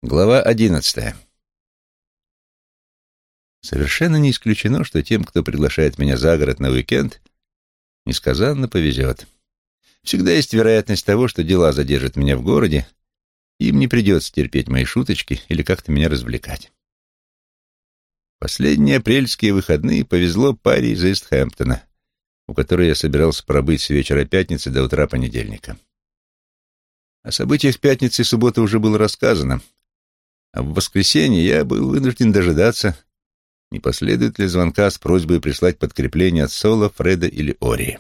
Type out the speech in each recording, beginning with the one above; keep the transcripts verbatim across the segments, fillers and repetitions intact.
Глава одиннадцатая. Совершенно не исключено, что тем, кто приглашает меня за город на уикенд, несказанно повезет. Всегда есть вероятность того, что дела задержат меня в городе, и им не придется терпеть мои шуточки или как-то меня развлекать. Последние апрельские выходные повезло паре из Истхэмптона, у которой я собирался пробыть с вечера пятницы до утра понедельника. О событиях пятницы и субботы уже было рассказано, а в воскресенье я был вынужден дожидаться, не последует ли звонка с просьбой прислать подкрепление от Сола, Фреда или Ори.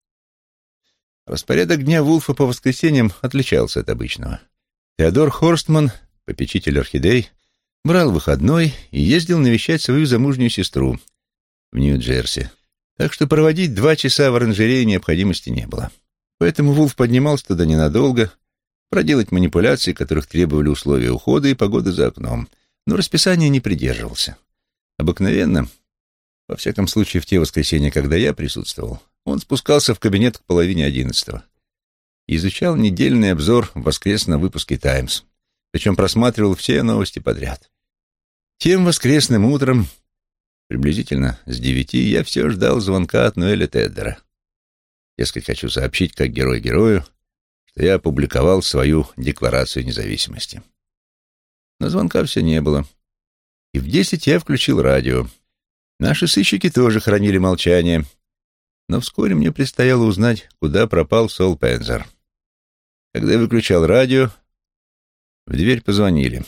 Распорядок дня Вулфа по воскресеньям отличался от обычного. Теодор Хорстман, попечитель орхидей, брал выходной и ездил навещать свою замужнюю сестру в Нью-Джерси, так что проводить два часа в оранжерее необходимости не было. Поэтому Вулф поднимался туда ненадолго, проделать манипуляции, которых требовали условия ухода и погода за окном, но расписания не придерживался. Обыкновенно, во всяком случае в те воскресенья, когда я присутствовал, он спускался в кабинет к половине одиннадцатого и изучал недельный обзор в воскресном выпуске «Таймс», причем просматривал все новости подряд. Тем воскресным утром, приблизительно с девяти, я все ждал звонка от Ноэля Теддера. Дескать, хочу сообщить, как герой герою, что я опубликовал свою декларацию независимости. Но звонка все не было. И в десять я включил радио. Наши сыщики тоже хранили молчание, но вскоре мне предстояло узнать, куда пропал Сол Пензер. Когда я выключал радио, в дверь позвонили.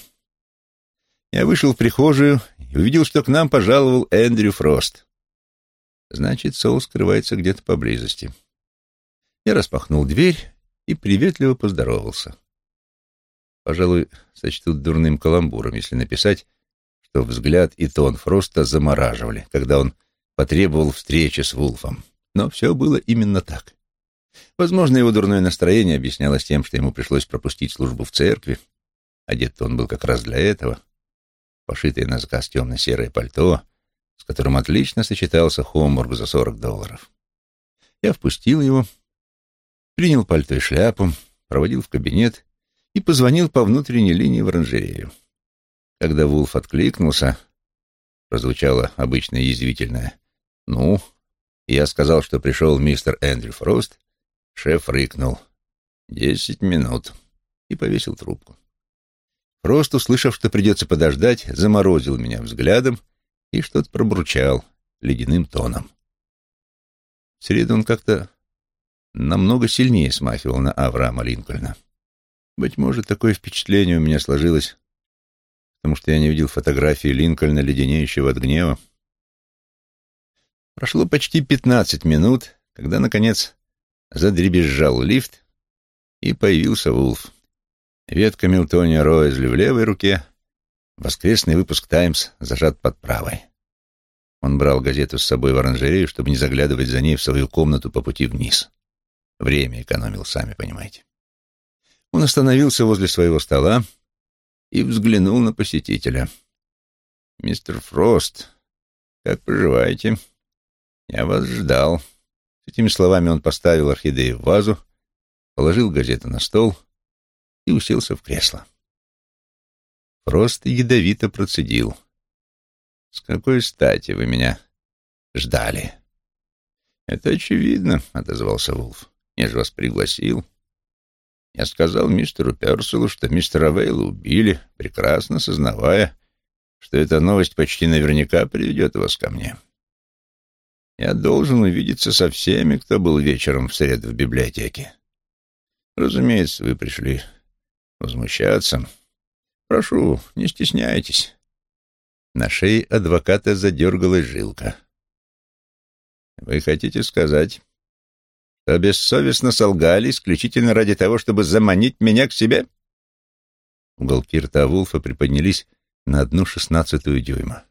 Я вышел в прихожую и увидел, что к нам пожаловал Эндрю Фрост. Значит, Сол скрывается где-то поблизости. Я распахнул дверь и приветливо поздоровался. Пожалуй, сочтут дурным каламбуром, если написать, что взгляд и тон Фроста замораживали, когда он потребовал встречи с Вулфом. Но все было именно так. Возможно, его дурное настроение объяснялось тем, что ему пришлось пропустить службу в церкви. Одет-то он был как раз для этого. Пошитое на заказ темно-серое пальто, с которым отлично сочетался Хомбург за сорок долларов. Я впустил его, принял пальто и шляпу, проводил в кабинет и позвонил по внутренней линии в оранжерею. Когда Вулф откликнулся, прозвучало обычное язвительное «ну», и я сказал, что пришел мистер Эндрю Фрост, шеф рыкнул «десять минут» и повесил трубку. Фрост, услышав, что придется подождать, заморозил меня взглядом и что-то пробурчал ледяным тоном. В среду он как-то намного сильнее смахивал на Авраама Линкольна. Быть может, такое впечатление у меня сложилось, потому что я не видел фотографии Линкольна, леденеющего от гнева. Прошло почти пятнадцать минут, когда, наконец, задребезжал лифт, и появился Вулф. Ветка Милтония Роэзли в левой руке, воскресный выпуск «Таймс» зажат под правой. Он брал газету с собой в оранжерею, чтобы не заглядывать за ней в свою комнату по пути вниз. Время экономил, сами понимаете. Он остановился возле своего стола и взглянул на посетителя. «Мистер Фрост, как поживаете? Я вас ждал». С этими словами он поставил орхидею в вазу, положил газету на стол и уселся в кресло. Фрост ядовито процедил. «С какой стати вы меня ждали?» «Это очевидно», — отозвался Вулф. «Я же вас пригласил. Я сказал мистеру Перселу, что мистера Вейла убили, прекрасно сознавая, что эта новость почти наверняка приведет вас ко мне. Я должен увидеться со всеми, кто был вечером в среду в библиотеке. Разумеется, вы пришли возмущаться. Прошу, не стесняйтесь». На шее адвоката задергалась жилка. «Вы хотите сказать, что бессовестно солгали исключительно ради того, чтобы заманить меня к себе?» Уголки рта Вулфа приподнялись на одну шестнадцатую дюйма.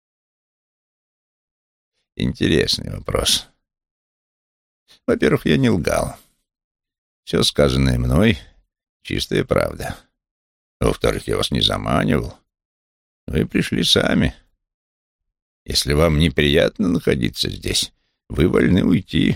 Интересный вопрос. Во-первых, я не лгал. Все сказанное мной — чистая правда. Во-вторых, я вас не заманивал. Вы пришли сами. Если вам неприятно находиться здесь, вы вольны уйти.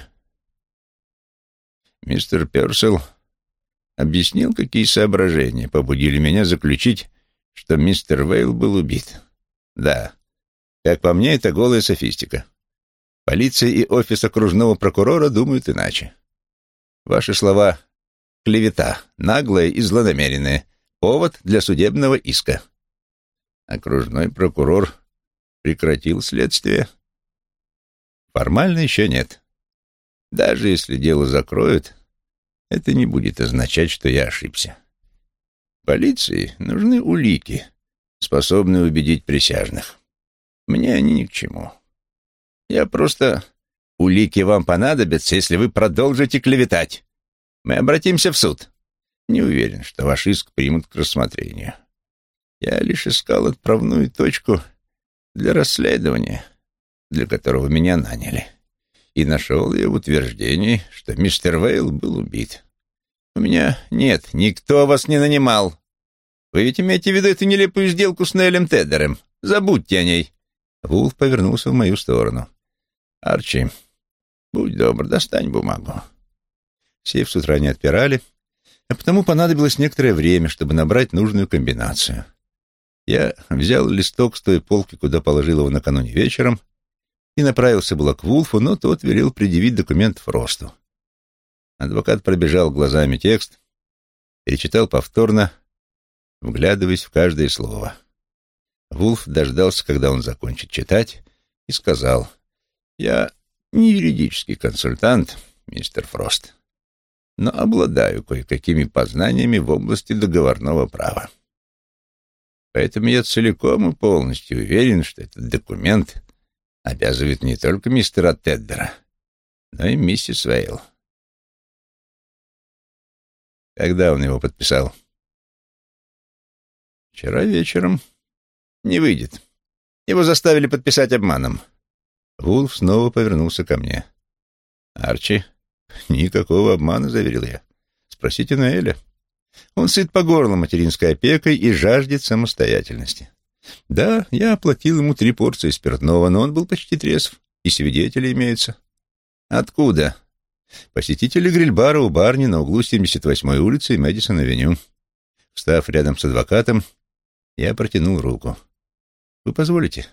Мистер Персел объяснил, какие соображения побудили меня заключить, что мистер Вейл был убит. Да, как по мне, это голая софистика. Полиция и офис окружного прокурора думают иначе. Ваши слова — клевета, наглая и злонамеренная, повод для судебного иска. Окружной прокурор прекратил следствие? Формально еще нет. Даже если дело закроют, это не будет означать, что я ошибся. Полиции нужны улики, способные убедить присяжных. Мне они ни к чему. Я просто... Улики вам понадобятся, если вы продолжите клеветать. Мы обратимся в суд. Не уверен, что ваш иск примут к рассмотрению. Я лишь искал отправную точку для расследования, для которого меня наняли, и нашел ее в утверждении, что мистер Вейл был убит. У меня нет, никто вас не нанимал. Вы ведь имеете в виду эту нелепую сделку с Нелем Теддером? Забудьте о ней. Вулф повернулся в мою сторону. Арчи, будь добр, достань бумагу. Сейф с утра не отпирали, а потому понадобилось некоторое время, чтобы набрать нужную комбинацию. Я взял листок с той полки, куда положил его накануне вечером, и направился было к Вулфу, но тот велел предъявить документ Фросту. Адвокат пробежал глазами текст, перечитал повторно, вглядываясь в каждое слово. Вулф дождался, когда он закончит читать, и сказал: «Я не юридический консультант, мистер Фрост, но обладаю кое-какими познаниями в области договорного права. Поэтому я целиком и полностью уверен, что этот документ обязывает не только мистера Теддера, но и миссис Вейл». Когда он его подписал? Вчера вечером. Не выйдет. Его заставили подписать обманом. Вулф снова повернулся ко мне. Арчи, никакого обмана, заверил я. Спросите Ноэля. Он сыт по горло материнской опекой и жаждет самостоятельности. Да, я оплатил ему три порции спиртного, но он был почти трезв, и свидетели имеются. Откуда? Посетители гриль-бара у Барни на углу семьдесят восьмой улицы и Мэдисон-авеню. Встав рядом с адвокатом, я протянул руку. «Вы позволите?»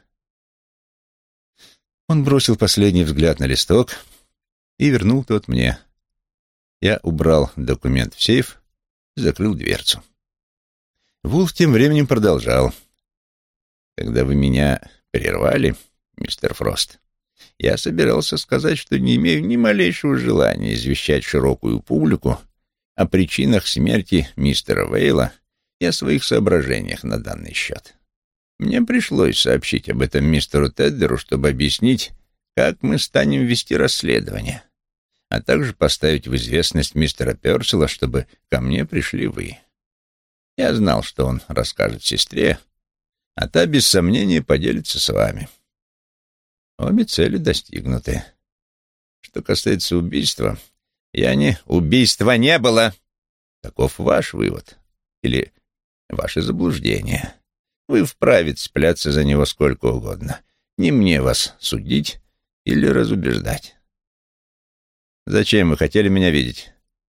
Он бросил последний взгляд на листок и вернул тот мне. Я убрал документ в сейф и закрыл дверцу. Вулф тем временем продолжал. «Когда вы меня прервали, мистер Фрост, я собирался сказать, что не имею ни малейшего желания извещать широкую публику о причинах смерти мистера Вейла и о своих соображениях на данный счет. Мне пришлось сообщить об этом мистеру Теддеру, чтобы объяснить, как мы станем вести расследование, а также поставить в известность мистера Пёрсела, чтобы ко мне пришли вы. Я знал, что он расскажет сестре, а та, без сомнения, поделится с вами. Обе цели достигнуты. Что касается убийства, я не... Убийства не было! Таков ваш вывод. Или ваше заблуждение. Вы вправе цепляться за него сколько угодно. Не мне вас судить или разубеждать. Зачем вы хотели меня видеть?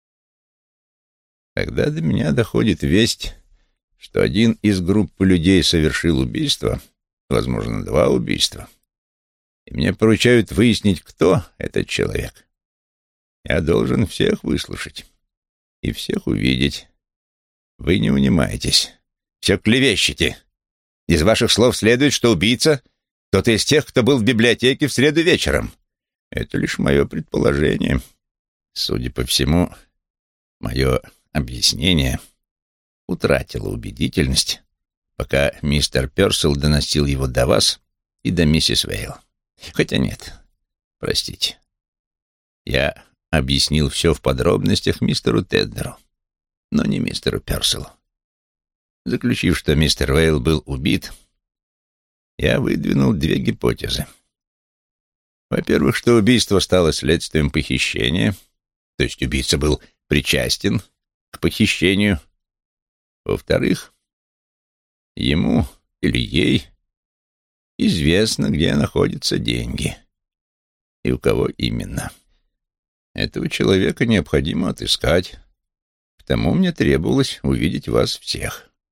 Когда до меня доходит весть, что один из группы людей совершил убийство, возможно, два убийства, и мне поручают выяснить, кто этот человек, я должен всех выслушать и всех увидеть. Вы не унимаетесь. Все клевещете. Из ваших слов следует, что убийца — кто-то из тех, кто был в библиотеке в среду вечером. Это лишь мое предположение. Судя по всему, мое объяснение утратило убедительность, пока мистер Пёрсел доносил его до вас и до миссис Вейл. Хотя нет, простите. Я объяснил все в подробностях мистеру Теддеру, но не мистеру Пёрселу. Заключив, что мистер Вейл был убит, я выдвинул две гипотезы. Во-первых, что убийство стало следствием похищения, то есть убийца был причастен к похищению. Во-вторых, ему или ей известно, где находятся деньги и у кого именно. Этого человека необходимо отыскать, потому мне требовалось увидеть вас всех.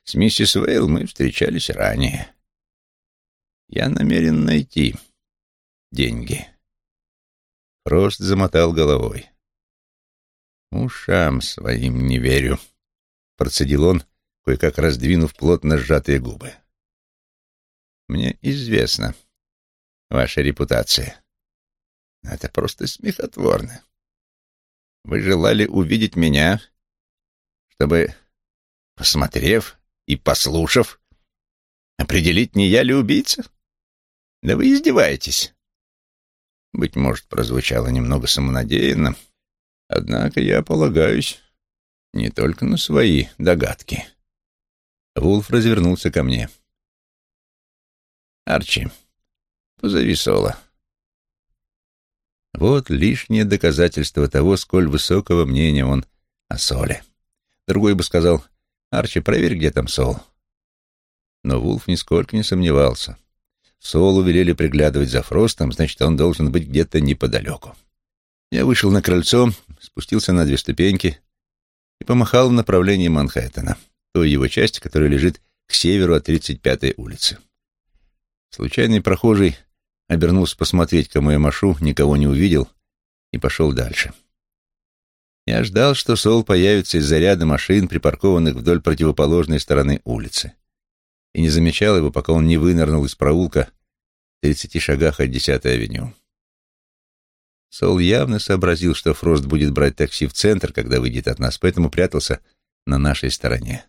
С миссис Вейл мы встречались ранее. Я намерен найти деньги». Фрост замотал головой. «Ушам своим не верю», — процедил он, кое-как раздвинув плотно сжатые губы. «Мне известна ваша репутация. Это просто смехотворно. Вы желали увидеть меня, чтобы, посмотрев и послушав, определить, не я ли убийца? Да вы издеваетесь». Быть может, прозвучало немного самонадеянно, однако я полагаюсь не только на свои догадки. Вулф развернулся ко мне. «Арчи, позови Сола». Вот лишнее доказательство того, сколь высокого мнения он о Соле. Другой бы сказал: «Арчи, проверь, где там Сол». Но Вулф нисколько не сомневался. Солу велели приглядывать за Фростом, значит, он должен быть где-то неподалеку. Я вышел на крыльцо, спустился на две ступеньки и помахал в направлении Манхэттена, той его части, которая лежит к северу от тридцать пятой улицы. Случайный прохожий обернулся посмотреть, кому я машу, никого не увидел и пошел дальше. Я ждал, что Сол появится из-за ряда машин, припаркованных вдоль противоположной стороны улицы, и не замечал его, пока он не вынырнул из проулка в тридцати шагах от десятой авеню. Сол явно сообразил, что Фрост будет брать такси в центр, когда выйдет от нас, поэтому прятался на нашей стороне.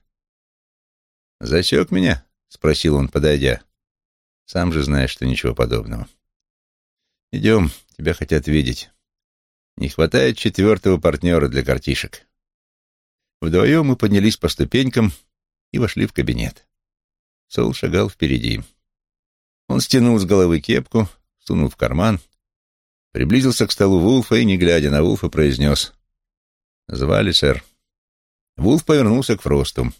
«Засек меня?» — спросил он, подойдя. «Сам же знаешь, что ничего подобного. Идем, тебя хотят видеть. Не хватает четвертого партнера для картишек». Вдвоем мы поднялись по ступенькам и вошли в кабинет. Сол шагал впереди. Он стянул с головы кепку, сунул в карман, приблизился к столу Вулфа и, не глядя на Вулфа, произнес: «Звали, сэр». Вулф повернулся к Фросту.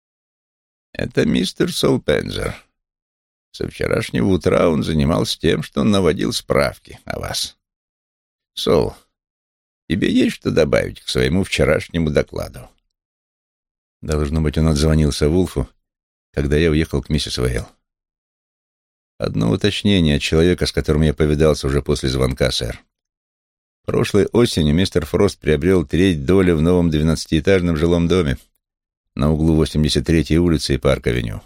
«Это мистер Сол Пензер. Со вчерашнего утра он занимался тем, что он наводил справки о вас. Сол, тебе есть что добавить к своему вчерашнему докладу?» Должно быть, он отзвонился Вулфу, когда я уехал к миссис Вейл. «Одно уточнение от человека, с которым я повидался уже после звонка, сэр. Прошлой осенью мистер Фрост приобрел треть доли в новом двенадцатиэтажном жилом доме на углу восемьдесят третьей улицы и Парк-авеню.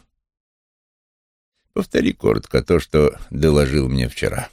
Повтори коротко то, что доложил мне вчера».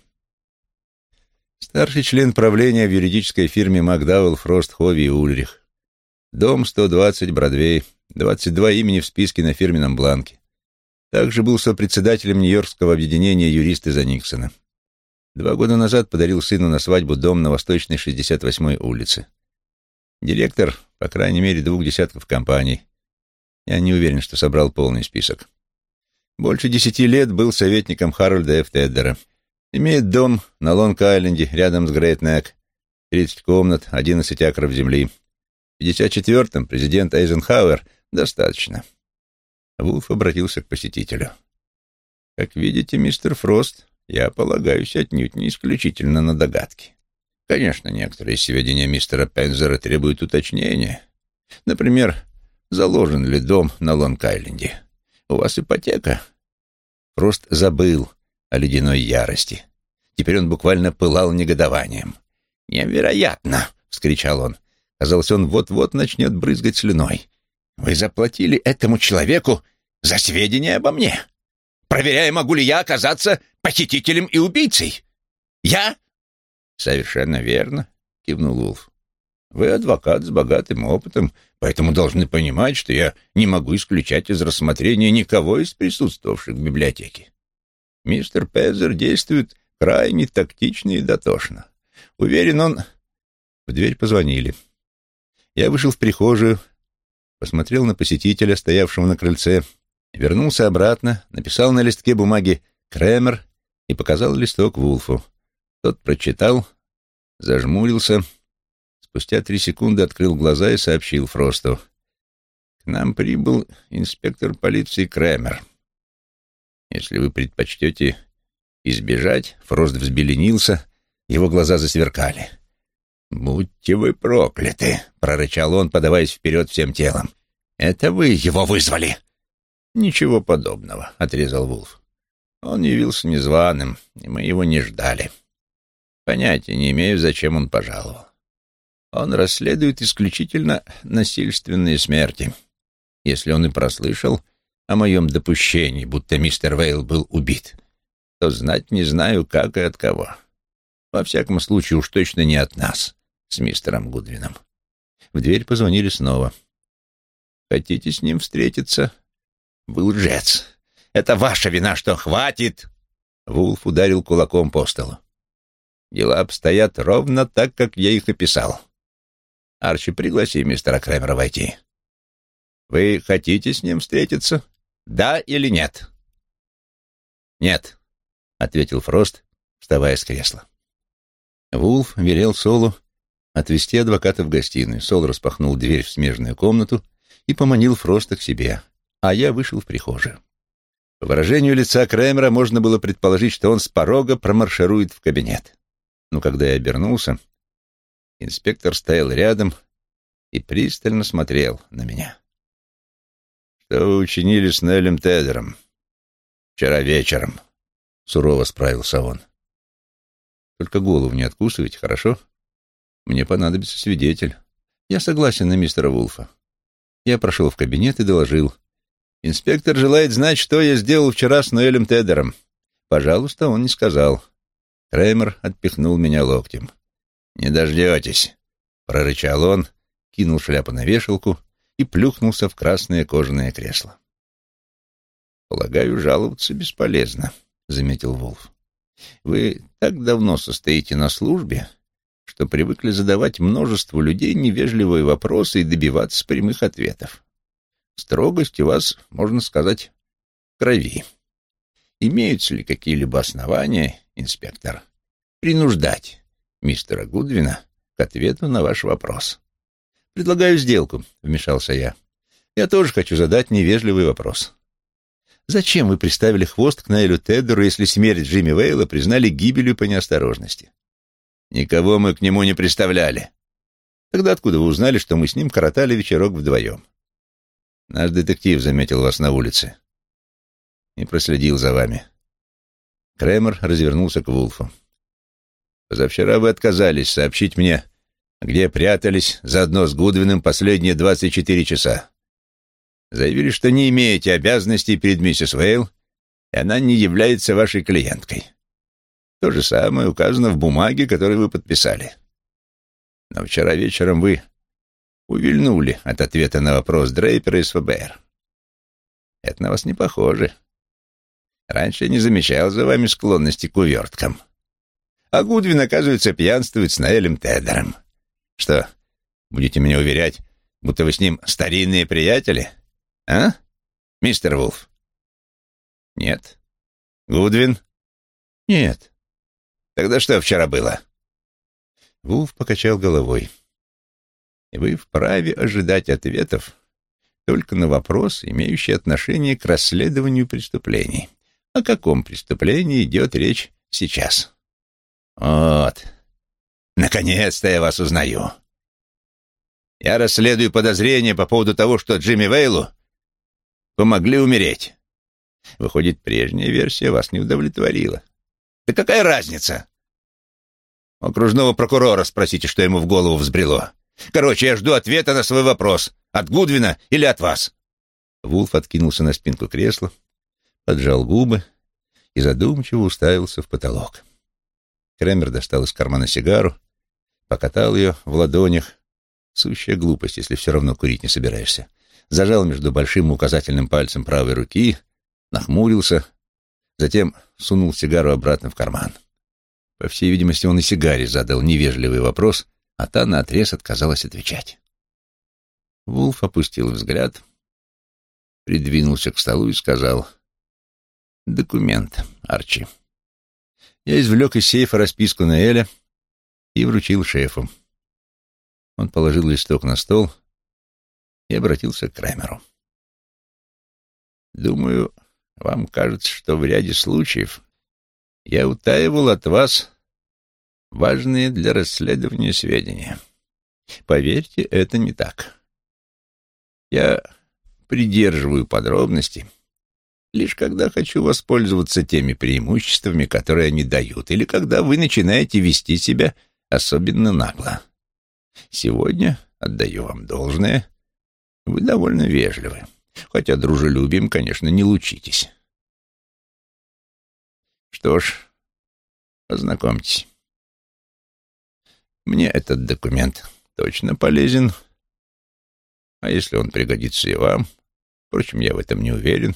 Старший член правления в юридической фирме Макдауэлл, Фрост, Хови и Ульрих. Дом сто двадцать, Бродвей, двадцать два имени в списке на фирменном бланке. Также был сопредседателем Нью-Йоркского объединения юристы за Никсона. Два года назад подарил сыну на свадьбу дом на Восточной шестьдесят восьмой улице. Директор, по крайней мере, двух десятков компаний. Я не уверен, что собрал полный список. Больше десяти лет был советником Харольда Ф. Теддера. Имеет дом на Лонг-Айленде, рядом с Грейт-Нек, тридцать комнат, одиннадцать акров земли. В пятьдесят четвёртом президент Эйзенхауэр достаточно. Вулф обратился к посетителю. «Как видите, мистер Фрост, я полагаюсь отнюдь не исключительно на догадки. Конечно, некоторые сведения мистера Пензера требуют уточнения. Например, заложен ли дом на Лонг-Айленде? У вас ипотека?» Фрост забыл о ледяной ярости. Теперь он буквально пылал негодованием. «Невероятно!» — вскричал он. Казалось, он вот-вот начнет брызгать слюной. «Вы заплатили этому человеку за сведения обо мне, проверяя, могу ли я оказаться похитителем и убийцей. Я?» «Совершенно верно», — кивнул Вулф. «Вы адвокат с богатым опытом, поэтому должны понимать, что я не могу исключать из рассмотрения никого из присутствовавших в библиотеке. Мистер Пензер действует крайне тактично и дотошно. Уверен, он...» В дверь позвонили. Я вышел в прихожую, посмотрел на посетителя, стоявшего на крыльце, вернулся обратно, написал на листке бумаги «Крэмер» и показал листок Вулфу. Тот прочитал, зажмурился, спустя три секунды открыл глаза и сообщил Фросту: «К нам прибыл инспектор полиции Крэмер. Если вы предпочтете избежать...» Фрост взбеленился, его глаза засверкали. «Будьте вы прокляты!» — прорычал он, подаваясь вперед всем телом. «Это вы его вызвали! «Ничего подобного», — отрезал Вулф. «Он явился незваным, и мы его не ждали. Понятия не имею, зачем он пожаловал. Он расследует исключительно насильственные смерти. Если он и прослышал о моем допущении, будто мистер Вейл был убит, то знать не знаю, как и от кого. Во всяком случае, уж точно не от нас с мистером Гудвином». В дверь позвонили снова. «Хотите с ним встретиться?» «Вы лжец! Это ваша вина, что хватит!» Вулф ударил кулаком по столу. «Дела обстоят ровно так, как я их описал. Арчи, пригласи мистера Крэмера войти. Вы хотите с ним встретиться? Да или нет?» «Нет», — ответил Фрост, вставая с кресла. Вулф велел Солу отвезти адвоката в гостиную. Сол распахнул дверь в смежную комнату и поманил Фроста к себе, а я вышел в прихожую. По выражению лица Крэмера можно было предположить, что он с порога промарширует в кабинет. Но когда я обернулся, инспектор стоял рядом и пристально смотрел на меня. «Что вы учинили с Неллем Тедером вчера вечером?» — сурово справился он. «Только голову не откусывайте, хорошо? Мне понадобится свидетель. Я согласен на мистера Вулфа». Я прошел в кабинет и доложил. «Инспектор желает знать, что я сделал вчера с Ноэлем Тедером». «Пожалуйста», он не сказал. Крэмер отпихнул меня локтем. «Не дождетесь», — прорычал он, кинул шляпу на вешалку и плюхнулся в красное кожаное кресло. «Полагаю, жаловаться бесполезно», — заметил Вулф. «Вы так давно состоите на службе, что привыкли задавать множеству людей невежливые вопросы и добиваться прямых ответов. Строгость у вас, можно сказать, в крови. Имеются ли какие-либо основания, инспектор, принуждать мистера Гудвина к ответу на ваш вопрос?» «Предлагаю сделку», — вмешался я. «Я тоже хочу задать невежливый вопрос. Зачем вы приставили хвост к Найлю Теддеру, если смерть Джимми Вейла признали гибелью по неосторожности?» «Никого мы к нему не приставляли». «Тогда откуда вы узнали, что мы с ним коротали вечерок вдвоем?» «Наш детектив заметил вас на улице и проследил за вами». Крэмер развернулся к Вулфу. «Позавчера вы отказались сообщить мне, где прятались заодно с Гудвином последние двадцать четыре часа. Заявили, что не имеете обязанностей перед миссис Вейл, и она не является вашей клиенткой. То же самое указано в бумаге, которую вы подписали. Но вчера вечером вы увильнули от ответа на вопрос Дрейпера из эф бэ эр. Это на вас не похоже. Раньше я не замечал за вами склонности к уверткам. А Гудвин, оказывается, пьянствует с Ноэлем Тедером. Что, будете меня уверять, будто вы с ним старинные приятели? А, мистер Вулф?» «Нет». «Гудвин?» «Нет». «Тогда что вчера было?» Вулф покачал головой. «Вы вправе ожидать ответов только на вопрос, имеющий отношение к расследованию преступлений. О каком преступлении идет речь сейчас?» «Вот, наконец-то я вас узнаю. Я расследую подозрения по поводу того, что Джимми Вейлу помогли умереть. Выходит, прежняя версия вас не удовлетворила. Да какая разница? Окружного прокурора спросите, что ему в голову взбрело. Короче, я жду ответа на свой вопрос. От Гудвина или от вас?» Вулф откинулся на спинку кресла, поджал губы и задумчиво уставился в потолок. Крэмер достал из кармана сигару, покатал ее в ладонях. Сущая глупость, если все равно курить не собираешься. Зажал между большим и указательным пальцем правой руки, нахмурился, затем сунул сигару обратно в карман. По всей видимости, он и сигаре задал невежливый вопрос, а та наотрез отказалась отвечать. Вулф опустил взгляд, придвинулся к столу и сказал: «Документ, Арчи». Я извлек из сейфа расписку Ноэля и вручил шефу. Он положил листок на стол и обратился к Крэмеру. «Думаю, вам кажется, что в ряде случаев я утаивал от вас важные для расследования сведения. Поверьте, это не так. Я придерживаю подробности лишь когда хочу воспользоваться теми преимуществами, которые они дают, или когда вы начинаете вести себя особенно нагло. Сегодня, отдаю вам должное, вы довольно вежливы, хотя дружелюбием, конечно, не лучитесь. Что ж, познакомьтесь. Мне этот документ точно полезен, а если он пригодится и вам, впрочем, я в этом не уверен,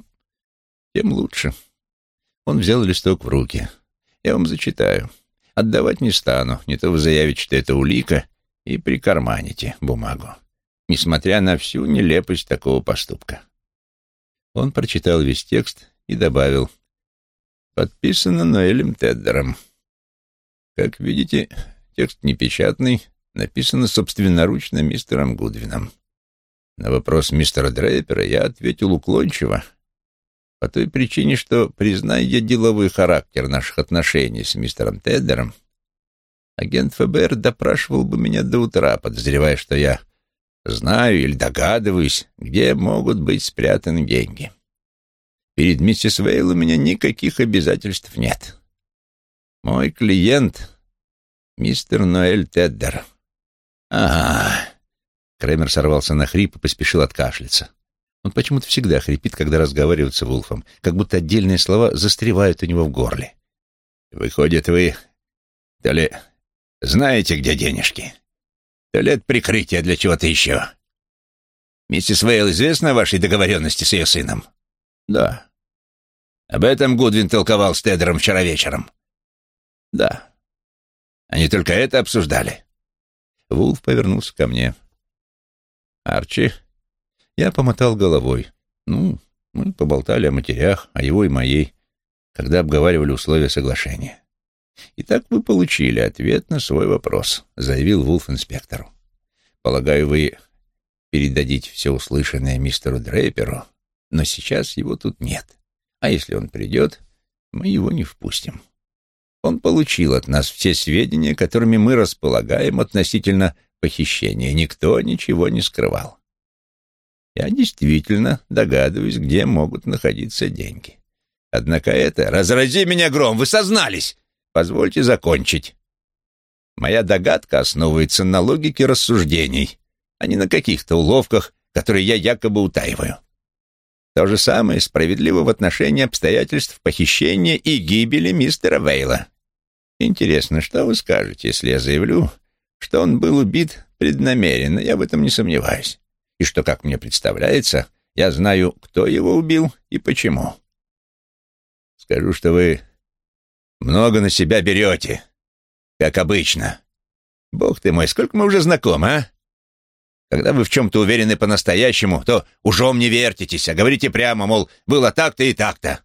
тем лучше. Он взял листок в руки. Я вам зачитаю. Отдавать не стану, не то вы заявите, что это улика, и прикарманите бумагу, несмотря на всю нелепость такого поступка. Он прочитал весь текст и добавил: подписано Ноэлем Теддером. Как видите, текст непечатный, написано собственноручно мистером Гудвином. На вопрос мистера Дрейпера я ответил уклончиво, по той причине, что, призная я деловой характер наших отношений с мистером Теддером, агент ФБР допрашивал бы меня до утра, подозревая, что я знаю или догадываюсь, где могут быть спрятаны деньги. Перед миссис Вейл у меня никаких обязательств нет. Мой клиент — мистер Ноэль Теддер. Ага. Кремер сорвался на хрип и поспешил откашляться. Он почему-то всегда хрипит, когда разговаривает с Вулфом, как будто отдельные слова застревают у него в горле. Выходит, вы то ли знаете, где денежки, то ли это прикрытие для чего-то еще. Миссис Вейл известна о вашей договоренности с ее сыном? Да. Об этом Гудвин толковал с Теддером вчера вечером? Да. Они только это обсуждали? Вулф повернулся ко мне. Арчи? Я помотал головой. Ну, мы поболтали о матерях, о его и моей, когда обговаривали условия соглашения. «Итак, вы получили ответ на свой вопрос», — заявил Вулф инспектору. «Полагаю, вы передадите все услышанное мистеру Дрейперу, но сейчас его тут нет. А если он придет, мы его не впустим. Он получил от нас все сведения, которыми мы располагаем относительно похищения. Никто ничего не скрывал. Я действительно догадываюсь, где могут находиться деньги. Однако это... Разрази меня гром, вы сознались! Позвольте закончить. Моя догадка основывается на логике рассуждений, а не на каких-то уловках, которые я якобы утаиваю. То же самое справедливо в отношении обстоятельств похищения и гибели мистера Вейла. Интересно, что вы скажете, если я заявлю, что он был убит преднамеренно? Я в этом не сомневаюсь. И что, как мне представляется, я знаю, кто его убил и почему. Скажу, что вы много на себя берете, как обычно. Бог ты мой, сколько мы уже знакомы, а? Когда вы в чем-то уверены по-настоящему, то ужом не вертитесь, а говорите прямо, мол, было так-то и так-то.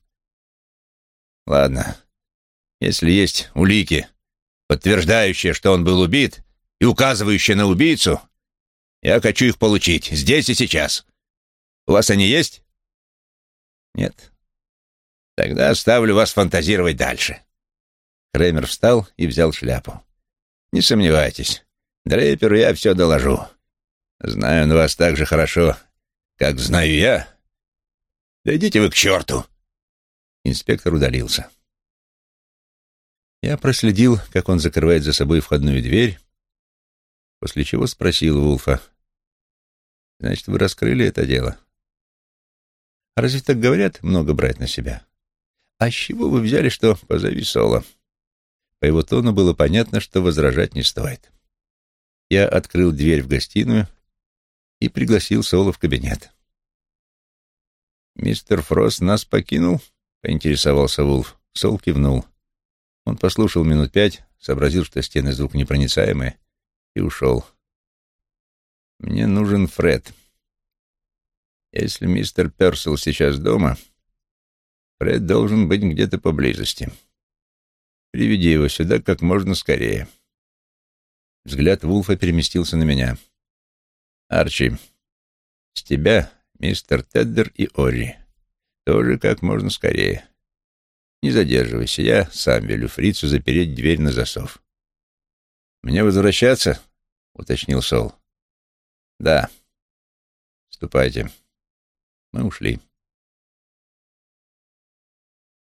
Ладно, если есть улики, подтверждающие, что он был убит, и указывающие на убийцу, я хочу их получить здесь и сейчас. У вас они есть? Нет. Тогда оставлю вас фантазировать дальше. Кремер встал и взял шляпу. Не сомневайтесь, Дрейперу я все доложу. Знаю он вас так же хорошо, как знаю я. Да идите вы к черту. Инспектор удалился. Я проследил, как он закрывает за собой входную дверь, после чего спросил Вулфа: «Значит, вы раскрыли это дело? А разве так говорят, много брать на себя? А с чего вы взяли, что позови Соло?» По его тону было понятно, что возражать не стоит. Я открыл дверь в гостиную и пригласил Соло в кабинет. «Мистер Фрост нас покинул?» — поинтересовался Вулф. Сол кивнул. Он послушал минут пять, сообразил, что стены звуконепроницаемые, и ушел. «Мне нужен Фред. Если мистер Персел сейчас дома, Фред должен быть где-то поблизости. Приведи его сюда как можно скорее». Взгляд Вулфа переместился на меня. «Арчи, с тебя мистер Теддер и Орри. Тоже как можно скорее. Не задерживайся, я сам велю фрицу запереть дверь на засов». «Мне возвращаться?» — уточнил Сол. «Да. Ступайте». Мы ушли.